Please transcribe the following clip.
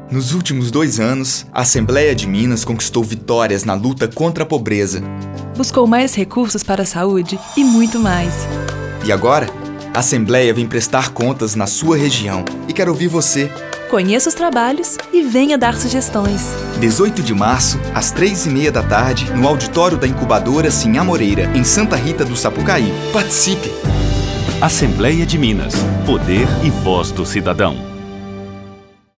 Nos últimos 2 anos, a Assembleia de Minas conquistou vitórias na luta contra a pobreza. Buscou mais recursos para a saúde e muito mais. E agora, a Assembleia vem prestar contas na sua região e quer ouvir você. Conheça os trabalhos e venha dar sugestões. 18 de março, às 3h30 da tarde, no auditório da incubadora Sinhá Moreira, em Santa Rita do Sapucaí. Participe! Assembleia de Minas. Poder e voz do cidadão.